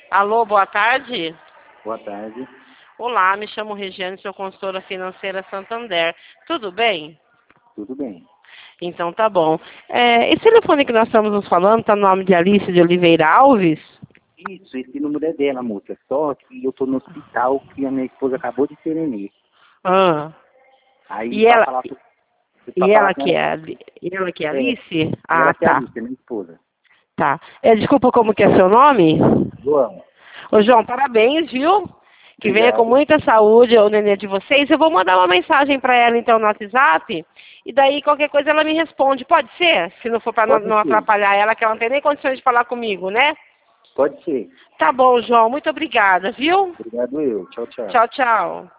Alô, boa tarde. Boa tarde. Olá, me chamo Regiane, sou consultora financeira Santander. Tudo bem? Tudo bem. Então tá bom. Esse telefone que nós estamos nos falando está no nome de Alice de Oliveira Alves? Isso, esse número é dela, moça. Só que eu tô no hospital que a minha esposa acabou de ser nenê. Ah. Aí E pra ela, falar, pra e falar ela com que ela, é, e ela que é é, Alice? ela Ah, que é a tá. Alice, minha esposa. Tá. Desculpa, como que é seu nome? João, Ô, João, parabéns, viu? Que venha com obrigado. muita saúde o nenê de vocês. Eu vou mandar uma mensagem para ela, então, no WhatsApp. E daí, qualquer coisa, ela me responde. Pode ser? Se não for para Pode não ser, atrapalhar ela, que ela não tem nem condições de falar comigo, né? pode ser. Tá bom, João. Muito obrigada, viu? Obrigado eu. Tchau, tchau. Tchau, tchau.